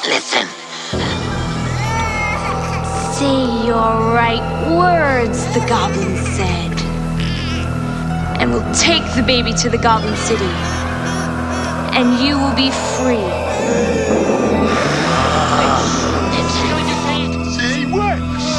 Listen. Say your right words, the goblin said. And we'll take the baby to the Goblin City. And you will be free. Say what?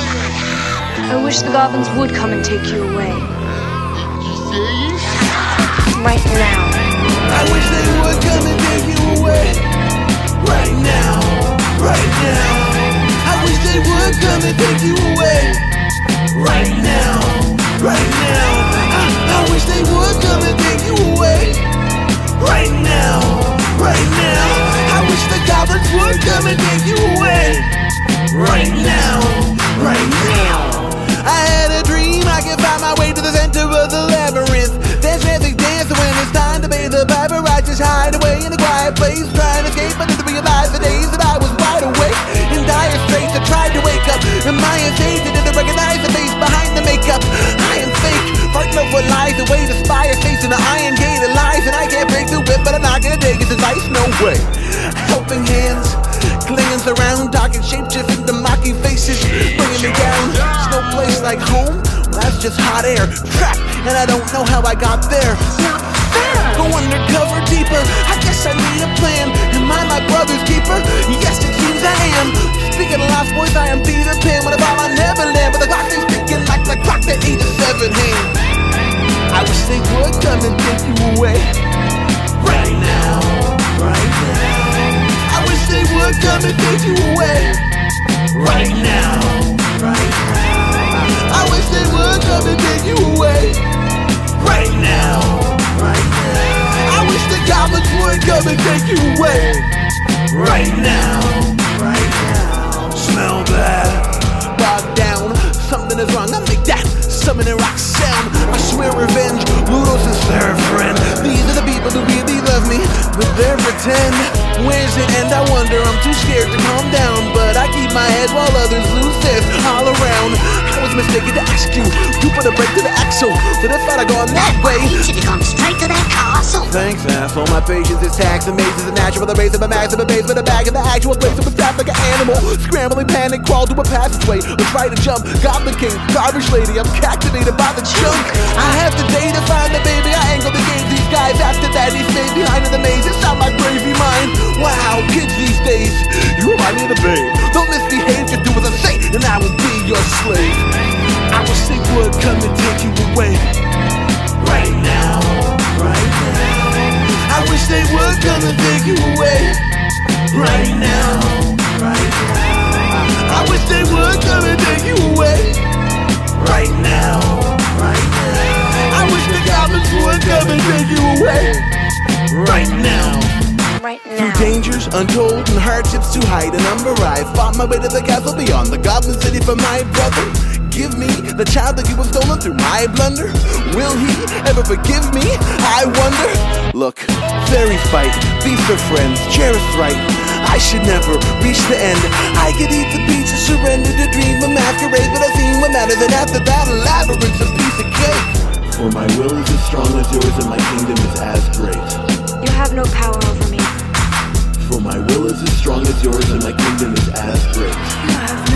I wish the goblins would come and take you away. You say it? Right now. I wish they would come and take you away. Right now, right now. I wish they would come and take you away. Right now, right now. I wish they would come and take you away. Right now, right now. I wish the goblins would come and take you away. Right now, right now. I had a dream I could find my way to the center of the labyrinth. There's music dancing when it's time to pay the piper. I just hide away in a quiet place, trying to escape, but didn't realize the days that I was wide awake. In dire straits, I tried to wake up. In my insane, I didn't recognize the face behind the makeup. I am fake, fighting over lies, the way to spy is facing the iron gate of lies. And I can't break the whip, but I'm not gonna take his advice, no way. Helping hands, clinging around, talking shape-shifting to mocking faces, bringing me down. There's no place like home, well, that's just hot air. Trapped, and I don't know how I got there. Not fair. Go undercover deeper, I guess I need a plan. Am I my brother's keeper? Yes, it seems I am. Speaking of lost boys, I am Peter Pan. What about my Neverland? But the clock is ticking like the clock at age of 17. I wish they would come and take you away. Right now, right now. I wish they would come and take you away. Right now, right now. I wish they would come and take you away. Right now, right now. I wish the goblins would come and take you away. Right now, right now. Smell that. Bogged down, something is wrong. I make that summoning rock sound. I swear revenge, Ludo's sincere friend. These are the people who really love me, but they're pretend. Where's it end? I wonder, I'm too scared to calm down. But I keep my head while others lose theirs all around. I was mistaken to ask you to put a break to the axle, but if I'd have gone that way, You should have gone straight to that castle. thanks, asshole. My patience is taxed. Amazes the natural. The race of a max of a base with a bag in the actual place of a trap like an animal. Scrambling, panic, crawl to a passageway. Or try to jump. Goblin King, garbage lady. I'm captivated by the junk. I have the day to find the baby. I angle the game. These guys after that. He stayed behind in the maze. It's not my gravy mind. Wow, kids these days. You remind me of the babe. Don't misbehave. Just do as I say, and I will be your slave. I wish they would come and take you away. Right now, right now. I wish they would come and take you away. Right now, right now. I wish they would come and take you away. Right now, right now. I wish the goblins would come and take you away. Right now. Right Through now. dangers untold and hardships too high to number, I fought my way to the castle beyond the Goblin City for my brother. Give me the child that you have stolen through my blunder. Will he ever forgive me? I wonder. Look, fairies fight, beasts are friends, cherish right. I should never reach the end. I could eat the peach and surrender to dream of masquerade, but I've seen what matters, and after that, a labyrinth's a piece of cake. For my will is as strong as yours, and my kingdom is as great. You have no power over me. For my will is as strong as yours, and my kingdom is as great. You have